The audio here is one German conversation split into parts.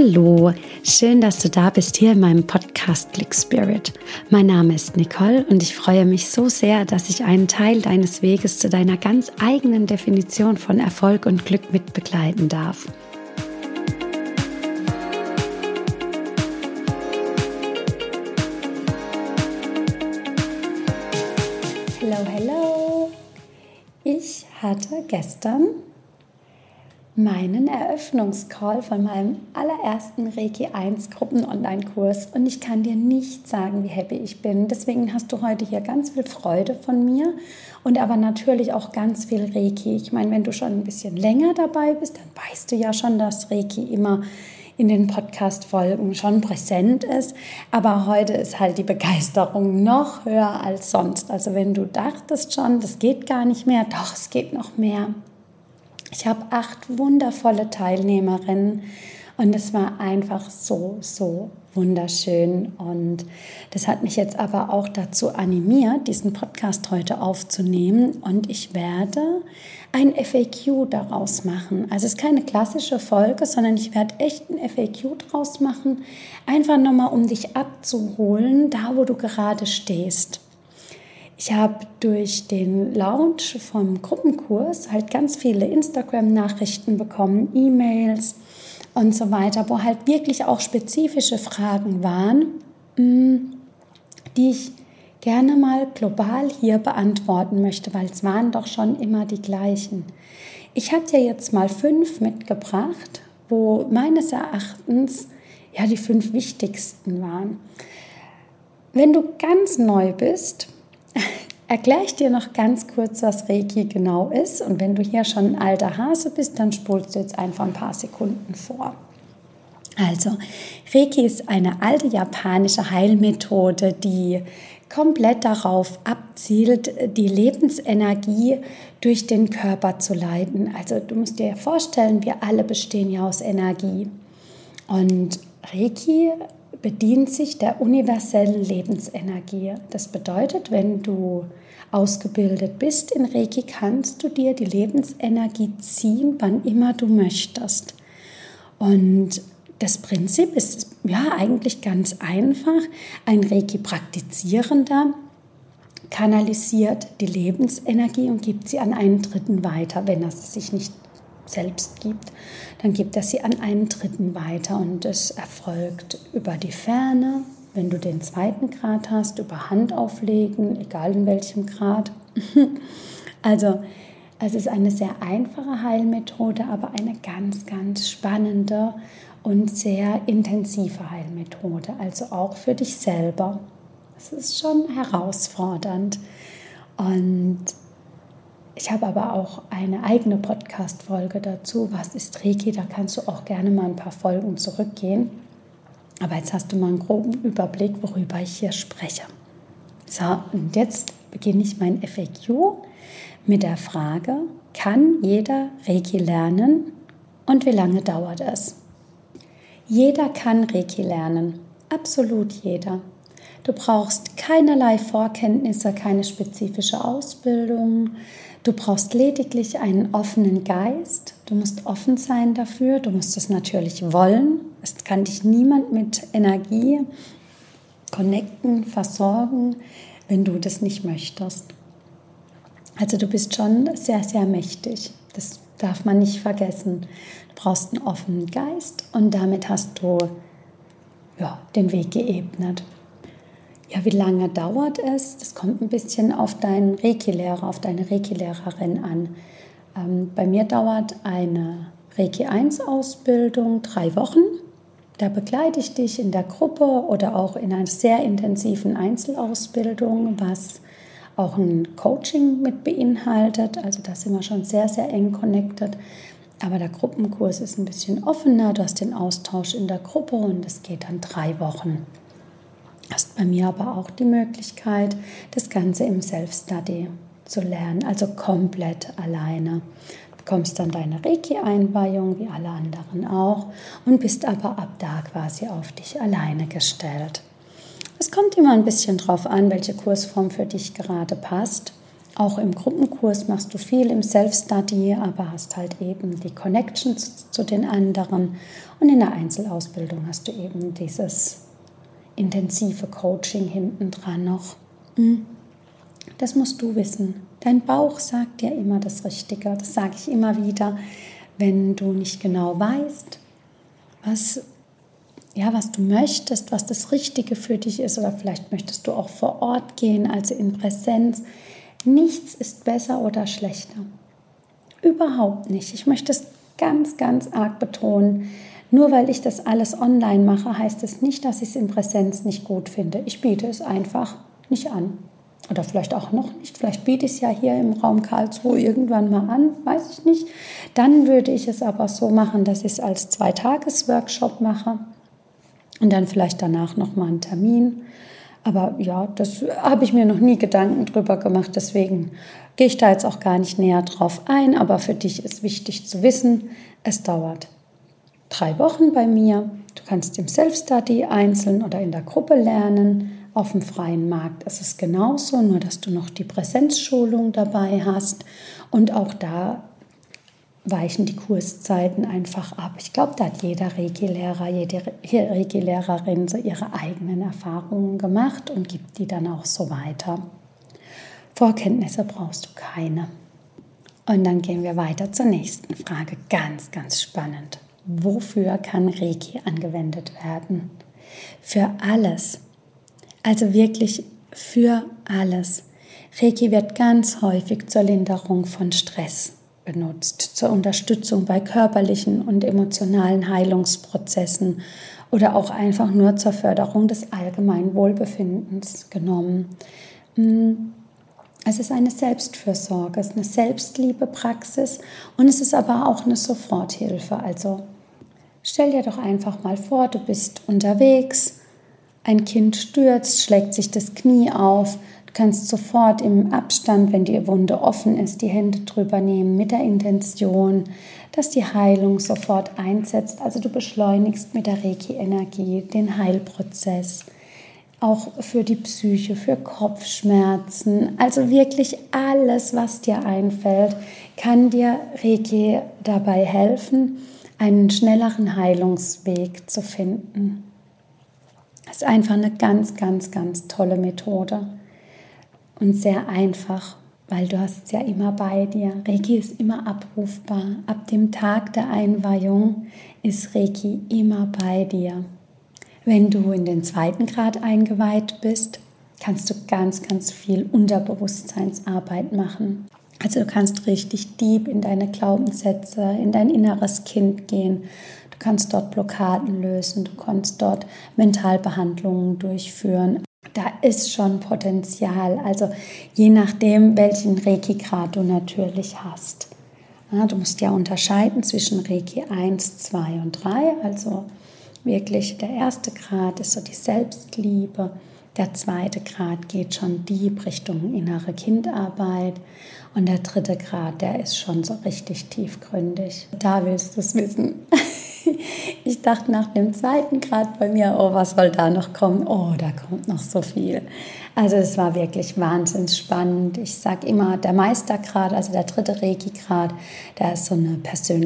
Hallo, schön, dass du da bist hier in meinem Podcast Click Spirit. Mein Name ist Nicole und ich freue mich so sehr, dass ich einen Teil deines Weges zu deiner ganz eigenen Definition von Erfolg und Glück mit begleiten darf. Hello. Ich hatte gestern meinen Eröffnungscall von meinem allerersten Reiki 1 Gruppen-Online-Kurs und ich kann dir nicht sagen, wie happy ich bin. Deswegen hast du heute hier ganz viel Freude von mir und aber natürlich auch ganz viel Reiki. Ich meine, wenn du schon ein bisschen länger dabei bist, dann weißt du ja schon, dass Reiki immer in den Podcast-Folgen schon präsent ist, aber heute ist halt die Begeisterung noch höher als sonst. Also wenn du dachtest schon, das geht gar nicht mehr, doch, es geht noch mehr. Ich habe 8 wundervolle Teilnehmerinnen und es war einfach so wunderschön. Und das hat mich jetzt aber auch dazu animiert, diesen Podcast heute aufzunehmen. Und ich werde ein FAQ daraus machen. Also es ist keine klassische Folge, sondern ich werde echt ein FAQ daraus machen. Einfach nochmal, um dich abzuholen, da wo du gerade stehst. Ich habe durch den Launch vom Gruppenkurs halt ganz viele Instagram-Nachrichten bekommen, E-Mails und so weiter, wo halt wirklich auch spezifische Fragen waren, die ich gerne mal global hier beantworten möchte, weil es waren doch schon immer die gleichen. Ich habe dir jetzt mal 5 mitgebracht, wo meines Erachtens ja die 5 wichtigsten waren. Wenn du ganz neu bist, erkläre ich dir noch ganz kurz, was Reiki genau ist. Und wenn du hier schon ein alter Hase bist, dann spulst du jetzt einfach ein paar Sekunden vor. Also, Reiki ist eine alte japanische Heilmethode, die komplett darauf abzielt, die Lebensenergie durch den Körper zu leiten. Also du musst dir vorstellen, wir alle bestehen ja aus Energie. Und Reiki bedient sich der universellen Lebensenergie. Das bedeutet, wenn du ausgebildet bist in Reiki, kannst du dir die Lebensenergie ziehen, wann immer du möchtest. Und das Prinzip ist ja eigentlich ganz einfach. Ein Reiki-Praktizierender kanalisiert die Lebensenergie und gibt sie an einen Dritten weiter, wenn er sie sich nicht selbst gibt, dann gibt er sie an einen Dritten weiter und es erfolgt über die Ferne, wenn du den 2. Grad hast, über Handauflegen, egal in welchem Grad. Also es ist eine sehr einfache Heilmethode, aber eine ganz spannende und sehr intensive Heilmethode, also auch für dich selber. Es ist schon herausfordernd und ich habe aber auch eine eigene Podcast-Folge dazu, was ist Reiki, da kannst du auch gerne mal ein paar Folgen zurückgehen. Aber jetzt hast du mal einen groben Überblick, worüber ich hier spreche. So, und jetzt beginne ich mein FAQ mit der Frage, kann jeder Reiki lernen und wie lange dauert es? Jeder kann Reiki lernen, absolut jeder. Du brauchst keinerlei Vorkenntnisse, keine spezifische Ausbildung. Du brauchst lediglich einen offenen Geist. Du musst offen sein dafür. Du musst es natürlich wollen. Es kann dich niemand mit Energie connecten, versorgen, wenn du das nicht möchtest. Also du bist schon sehr mächtig. Das darf man nicht vergessen. Du brauchst einen offenen Geist und damit hast du den Weg geebnet. Ja, wie lange dauert es? Das kommt ein bisschen auf deinen Reiki-Lehrer, auf deine Reiki-Lehrerin an. Bei mir dauert eine Reiki 1 Ausbildung 3 Wochen. Da begleite ich dich in der Gruppe oder auch in einer sehr intensiven Einzelausbildung, was auch ein Coaching mit beinhaltet. Also da sind wir schon sehr eng connected. Aber der Gruppenkurs ist ein bisschen offener. Du hast den Austausch in der Gruppe und es geht dann 3 Wochen. Du hast bei mir aber auch die Möglichkeit, das Ganze im Self-Study zu lernen, also komplett alleine. Du bekommst dann deine Reiki-Einweihung, wie alle anderen auch, und bist aber ab da quasi auf dich alleine gestellt. Es kommt immer ein bisschen drauf an, welche Kursform für dich gerade passt. Auch im Gruppenkurs machst du viel im Self-Study, aber hast halt eben die Connections zu den anderen. Und in der Einzelausbildung hast du eben dieses intensive Coaching hinten dran noch. Das musst du wissen. Dein Bauch sagt dir immer das Richtige. Das sage ich immer wieder. Wenn du nicht genau weißt, was du möchtest, was das Richtige für dich ist, oder vielleicht möchtest du auch vor Ort gehen, also in Präsenz. Nichts ist besser oder schlechter. Überhaupt nicht. Ich möchte es ganz, ganz arg betonen. Nur weil ich das alles online mache, heißt es nicht, dass ich es in Präsenz nicht gut finde. Ich biete es einfach nicht an. Oder vielleicht auch noch nicht. Vielleicht biete ich es ja hier im Raum Karlsruhe irgendwann mal an, weiß ich nicht. Dann würde ich es aber so machen, dass ich es als 2-Tages-Workshop mache und dann vielleicht danach nochmal einen Termin. Aber ja, das habe ich mir noch nie Gedanken drüber gemacht, deswegen gehe ich da jetzt auch gar nicht näher drauf ein. Aber für dich ist wichtig zu wissen, es dauert 3 Wochen bei mir. Du kannst im Self-Study einzeln oder in der Gruppe lernen. Auf dem freien Markt ist es genauso, nur dass du noch die Präsenzschulung dabei hast. Und auch da weichen die Kurszeiten einfach ab. Ich glaube, da hat jeder Reiki-Lehrer, jede Reiki-Lehrerin so ihre eigenen Erfahrungen gemacht und gibt die dann auch so weiter. Vorkenntnisse brauchst du keine. Und dann gehen wir weiter zur nächsten Frage. Ganz, ganz spannend. Wofür kann Reiki angewendet werden? Für alles. Also wirklich für alles. Reiki wird ganz häufig zur Linderung von Stress benutzt, zur Unterstützung bei körperlichen und emotionalen Heilungsprozessen oder auch einfach nur zur Förderung des allgemeinen Wohlbefindens genommen. Es ist eine Selbstfürsorge, es ist eine Selbstliebepraxis und es ist aber auch eine Soforthilfe. Also stell dir doch einfach mal vor, du bist unterwegs, ein Kind stürzt, schlägt sich das Knie auf. Du kannst sofort im Abstand, wenn die Wunde offen ist, die Hände drüber nehmen mit der Intention, dass die Heilung sofort einsetzt. Also du beschleunigst mit der Reiki-Energie den Heilprozess. Auch für die Psyche, für Kopfschmerzen. Also wirklich alles, was dir einfällt, kann dir Reiki dabei helfen, einen schnelleren Heilungsweg zu finden. Das ist einfach eine ganz, ganz, ganz tolle Methode und sehr einfach, weil du hast es ja immer bei dir. Reiki ist immer abrufbar. Ab dem Tag der Einweihung ist Reiki immer bei dir. Wenn du in den 2. Grad eingeweiht bist, kannst du ganz, ganz viel Unterbewusstseinsarbeit machen. Also du kannst richtig deep in deine Glaubenssätze, in dein inneres Kind gehen. Du kannst dort Blockaden lösen, du kannst dort Mentalbehandlungen durchführen. Da ist schon Potenzial, also je nachdem, welchen Reiki-Grad du natürlich hast. Ja, du musst ja unterscheiden zwischen Reiki 1, 2 und 3, also wirklich der 1. Grad ist so die Selbstliebe, der 2. Grad geht schon deep Richtung innere Kindarbeit und der 3. Grad, der ist schon so richtig tiefgründig. Da willst du es wissen. Ich dachte nach dem 2. Grad bei mir, oh, was soll da noch kommen? Oh, da kommt noch so viel. Also es war wirklich wahnsinnig spannend. Ich sage immer, der Meistergrad, also der 3. Reiki-Grad, der ist so eine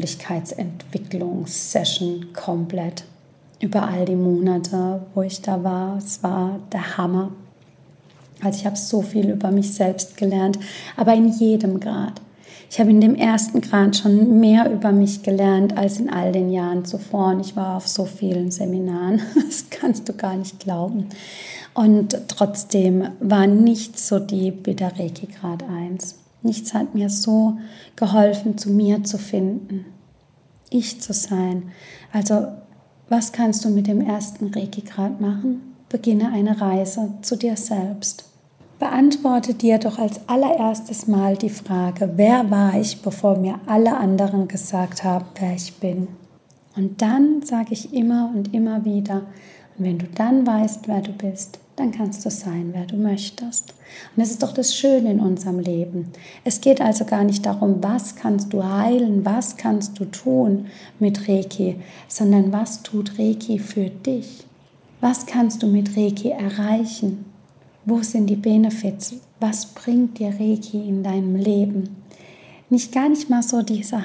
Persönlichkeitsentwicklungssession komplett. Über all die Monate, wo ich da war, es war der Hammer. Also ich habe so viel über mich selbst gelernt, aber in jedem Grad. Ich habe in dem 1. Grad schon mehr über mich gelernt als in all den Jahren zuvor. Und ich war auf so vielen Seminaren, das kannst du gar nicht glauben. Und trotzdem war nichts so deep wie der Reiki Grad 1. Nichts hat mir so geholfen, zu mir zu finden, ich zu sein. Also was kannst du mit dem 1. Reiki-Grad machen? Beginne eine Reise zu dir selbst. Beantworte dir doch als allererstes Mal die Frage, wer war ich, bevor mir alle anderen gesagt haben, wer ich bin? Und dann sage ich immer und immer wieder, und wenn du dann weißt, wer du bist, dann kannst du sein, wer du möchtest. Und das ist doch das Schöne in unserem Leben. Es geht also gar nicht darum, was kannst du heilen, was kannst du tun mit Reiki, sondern was tut Reiki für dich? Was kannst du mit Reiki erreichen? Wo sind die Benefits? Was bringt dir Reiki in deinem Leben? Gar nicht mal so diese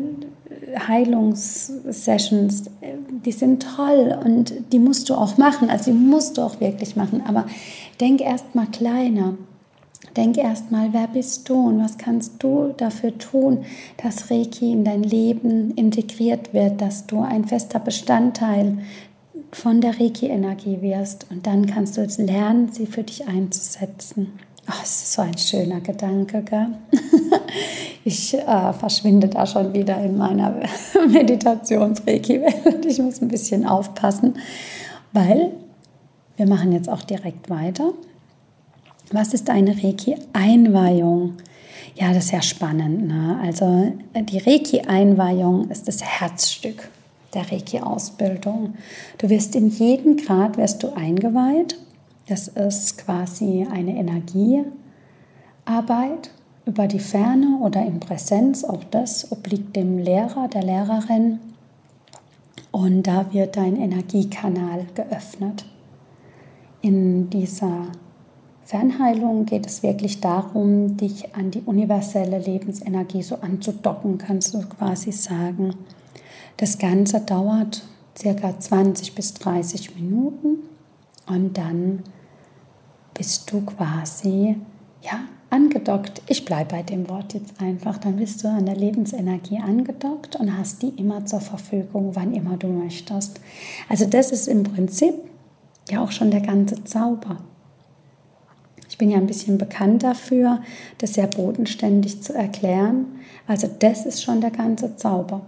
Heilungssessions, die sind toll und die musst du auch machen, also die musst du auch wirklich machen, aber denk erst mal kleiner. Denk erst mal, wer bist du und was kannst du dafür tun, dass Reiki in dein Leben integriert wird, dass du ein fester Bestandteil von der Reiki-Energie wirst und dann kannst du jetzt lernen, sie für dich einzusetzen. Oh, es ist so ein schöner Gedanke, gell? Ich verschwinde da schon wieder in meiner Meditations-Reiki-Welt. Ich muss ein bisschen aufpassen, weil wir machen jetzt auch direkt weiter. Was ist eine Reiki-Einweihung? Ja, das ist ja spannend, ne? Also die Reiki-Einweihung ist das Herzstück der Reiki-Ausbildung. Du wirst in jedem Grad eingeweiht. Das ist quasi eine Energiearbeit über die Ferne oder in Präsenz. Auch das obliegt dem Lehrer, der Lehrerin. Und da wird dein Energiekanal geöffnet. In dieser Fernheilung geht es wirklich darum, dich an die universelle Lebensenergie so anzudocken, kannst du quasi sagen. Das Ganze dauert ca. 20 bis 30 Minuten und dann bist du quasi angedockt. Ich bleibe bei dem Wort jetzt einfach. Dann bist du an der Lebensenergie angedockt und hast die immer zur Verfügung, wann immer du möchtest. Also das ist im Prinzip ja auch schon der ganze Zauber. Ich bin ja ein bisschen bekannt dafür, das sehr bodenständig zu erklären. Also das ist schon der ganze Zauber.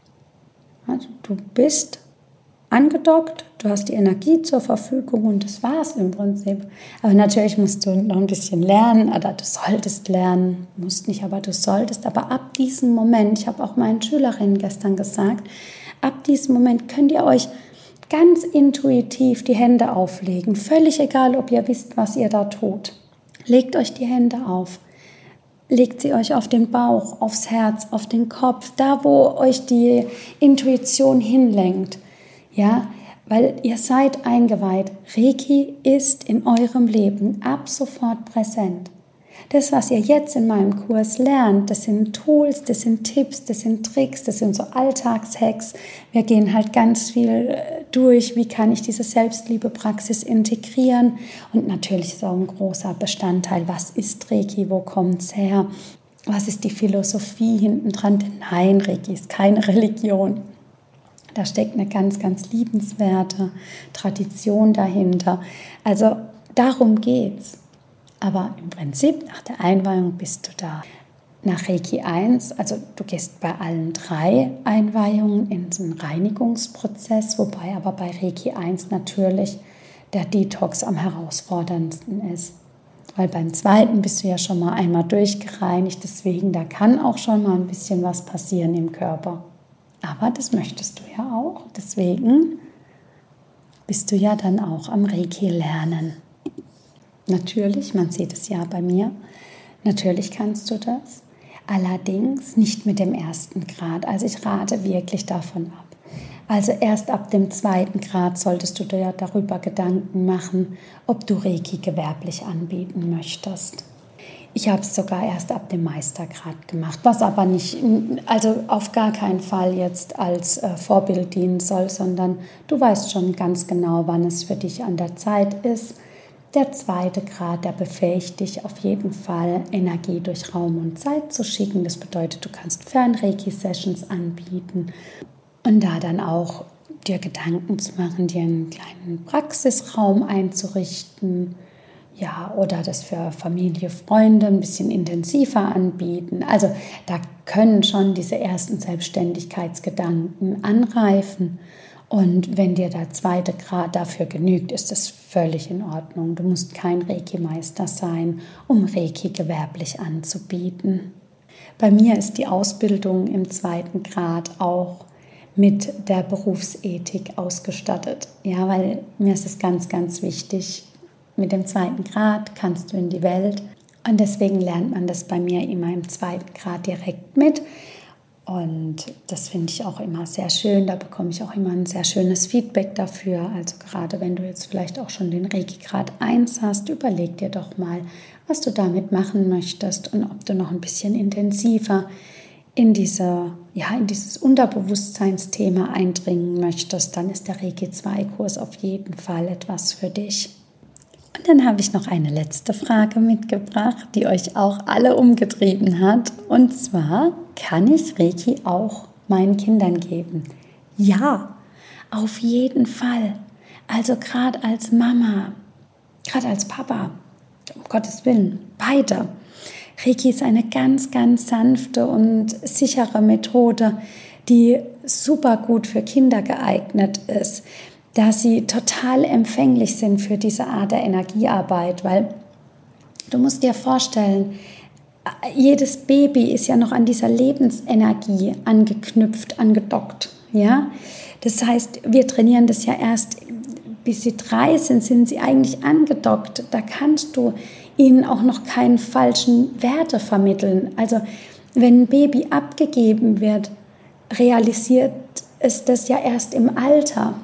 Also du bist angedockt, du hast die Energie zur Verfügung und das war es im Prinzip. Aber natürlich musst du noch ein bisschen lernen oder du solltest lernen, musst nicht, aber du solltest. Aber ab diesem Moment, ich habe auch meinen Schülerinnen gestern gesagt, ab diesem Moment könnt ihr euch ganz intuitiv die Hände auflegen. Völlig egal, ob ihr wisst, was ihr da tut. Legt euch die Hände auf. Legt sie euch auf den Bauch, aufs Herz, auf den Kopf, da wo euch die Intuition hinlenkt. Ja, weil ihr seid eingeweiht. Reiki ist in eurem Leben ab sofort präsent. Das, was ihr jetzt in meinem Kurs lernt, das sind Tools, das sind Tipps, das sind Tricks, das sind so Alltagshacks. Wir gehen halt ganz viel durch, wie kann ich diese Selbstliebepraxis integrieren. Und natürlich ist auch ein großer Bestandteil, was ist Reiki, wo kommt es her, was ist die Philosophie hinten dran. Denn nein, Reiki ist keine Religion. Da steckt eine ganz, ganz liebenswerte Tradition dahinter. Also darum geht's. Aber im Prinzip nach der Einweihung bist du da. Nach Reiki 1, also du gehst bei allen 3 Einweihungen in so einen Reinigungsprozess, wobei aber bei Reiki 1 natürlich der Detox am herausforderndsten ist. Weil beim 2. bist du ja schon mal einmal durchgereinigt, deswegen da kann auch schon mal ein bisschen was passieren im Körper. Aber das möchtest du ja auch, deswegen bist du ja dann auch am Reiki lernen. Natürlich, man sieht es ja bei mir, natürlich kannst du das, allerdings nicht mit dem 1. Grad. Also ich rate wirklich davon ab. Also erst ab dem 2. Grad solltest du dir darüber Gedanken machen, ob du Reiki gewerblich anbieten möchtest. Ich habe es sogar erst ab dem Meistergrad gemacht, was aber nicht, also auf gar keinen Fall jetzt als Vorbild dienen soll, sondern du weißt schon ganz genau, wann es für dich an der Zeit ist. Der 2. Grad, der befähigt dich auf jeden Fall, Energie durch Raum und Zeit zu schicken. Das bedeutet, du kannst Fern-Reiki-Sessions anbieten und da dann auch dir Gedanken zu machen, dir einen kleinen Praxisraum einzurichten. Ja, oder das für Familie, Freunde ein bisschen intensiver anbieten. Also da können schon diese ersten Selbstständigkeitsgedanken anreifen. Und wenn dir der 2. Grad dafür genügt, ist das völlig in Ordnung. Du musst kein Reiki-Meister sein, um Reiki gewerblich anzubieten. Bei mir ist die Ausbildung im 2. Grad auch mit der Berufsethik ausgestattet. Ja, weil mir ist es ganz, ganz wichtig, mit dem 2. Grad kannst du in die Welt und deswegen lernt man das bei mir immer im 2. Grad direkt mit. Und das finde ich auch immer sehr schön. Da bekomme ich auch immer ein sehr schönes Feedback dafür. Also gerade wenn du jetzt vielleicht auch schon den Reiki Grad 1 hast, überleg dir doch mal, was du damit machen möchtest und ob du noch ein bisschen intensiver in dieses Unterbewusstseinsthema eindringen möchtest, dann ist der Reiki 2 Kurs auf jeden Fall etwas für dich. Und dann habe ich noch eine letzte Frage mitgebracht, die euch auch alle umgetrieben hat. Und zwar, kann ich Reiki auch meinen Kindern geben? Ja, auf jeden Fall. Also gerade als Mama, gerade als Papa, um Gottes Willen, beide. Reiki ist eine ganz, ganz sanfte und sichere Methode, die super gut für Kinder geeignet ist, da sie total empfänglich sind für diese Art der Energiearbeit, weil du musst dir vorstellen, jedes Baby ist ja noch an dieser Lebensenergie angeknüpft, angedockt. Ja? Das heißt, wir trainieren das ja erst, bis sie 3 sind sie eigentlich angedockt. Da kannst du ihnen auch noch keine falschen Werte vermitteln. Also wenn ein Baby abgegeben wird, realisiert es das ja erst im Alter.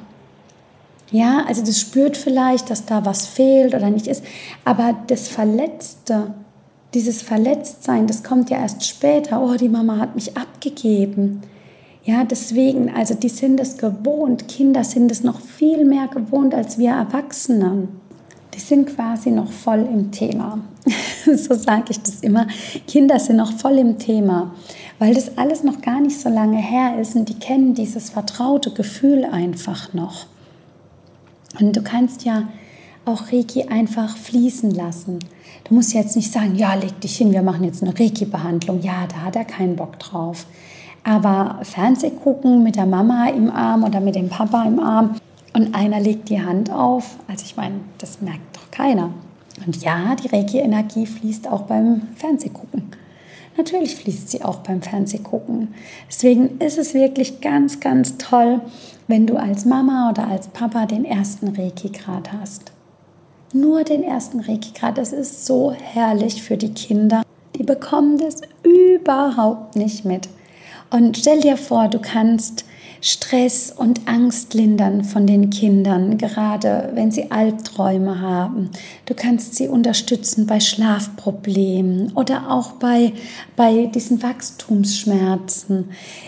Ja, also das spürt vielleicht, dass da was fehlt oder nicht ist, aber das Verletzte, dieses Verletztsein, das kommt ja erst später. Oh, die Mama hat mich abgegeben. Ja, deswegen, also die sind es gewohnt. Kinder sind es noch viel mehr gewohnt als wir Erwachsenen. Die sind quasi noch voll im Thema. So sage ich das immer. Kinder sind noch voll im Thema, weil das alles noch gar nicht so lange her ist und die kennen dieses vertraute Gefühl einfach noch. Und du kannst ja auch Reiki einfach fließen lassen. Du musst jetzt nicht sagen, ja, leg dich hin, wir machen jetzt eine Reiki-Behandlung. Ja, da hat er keinen Bock drauf. Aber Fernseh gucken mit der Mama im Arm oder mit dem Papa im Arm und einer legt die Hand auf, also ich meine, das merkt doch keiner. Und ja, die Reiki-Energie fließt auch beim Fernsehgucken. Natürlich fließt sie auch beim Fernsehgucken. Deswegen ist es wirklich ganz, ganz toll, wenn du als Mama oder als Papa den ersten Reiki-Grad hast. Nur den ersten Reiki-Grad, das ist so herrlich für die Kinder. Die bekommen das überhaupt nicht mit. Und stell dir vor, du kannst Stress und Angst lindern von den Kindern, gerade wenn sie Albträume haben. Du kannst sie unterstützen bei Schlafproblemen oder auch bei diesen Wachstumsschmerzen,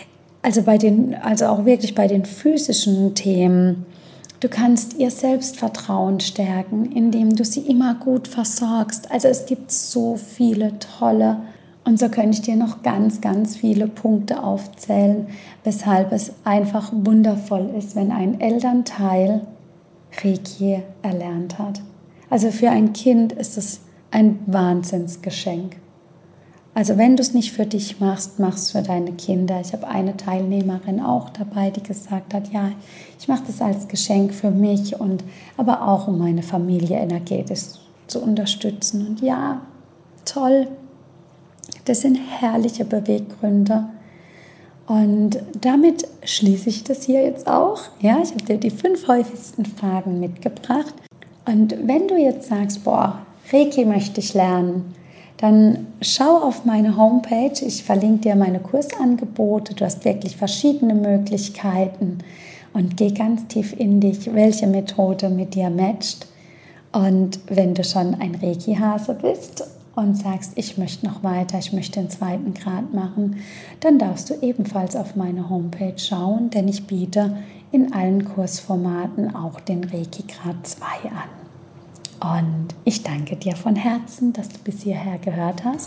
also auch wirklich bei den physischen Themen. Du kannst ihr Selbstvertrauen stärken, indem du sie immer gut versorgst. Also es gibt so viele tolle. Und so könnte ich dir noch ganz, ganz viele Punkte aufzählen, weshalb es einfach wundervoll ist, wenn ein Elternteil Reiki erlernt hat. Also für ein Kind ist es ein Wahnsinnsgeschenk. Also wenn du es nicht für dich machst, mach es für deine Kinder. Ich habe eine Teilnehmerin auch dabei, die gesagt hat, ja, ich mache das als Geschenk für mich aber auch um meine Familie energetisch zu unterstützen. Und ja, toll. Das sind herrliche Beweggründe. Und damit schließe ich das hier jetzt auch. Ja, ich habe dir die 5 häufigsten Fragen mitgebracht. Und wenn du jetzt sagst, boah, Reiki möchte ich lernen, dann schau auf meine Homepage. Ich verlinke dir meine Kursangebote. Du hast wirklich verschiedene Möglichkeiten. Und geh ganz tief in dich, welche Methode mit dir matcht. Und wenn du schon ein Reiki-Hase bist und sagst, ich möchte noch weiter, ich möchte den 2. Grad machen, dann darfst du ebenfalls auf meine Homepage schauen, denn ich biete in allen Kursformaten auch den Reiki Grad 2 an. Und ich danke dir von Herzen, dass du bis hierher gehört hast.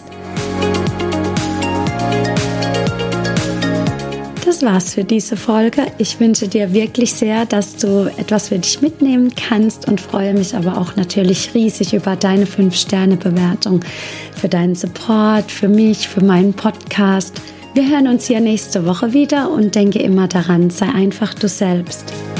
Das war's für diese Folge. Ich wünsche dir wirklich sehr, dass du etwas für dich mitnehmen kannst und freue mich aber auch natürlich riesig über deine 5-Sterne-Bewertung, für deinen Support, für mich, für meinen Podcast. Wir hören uns hier nächste Woche wieder und denke immer daran, sei einfach du selbst.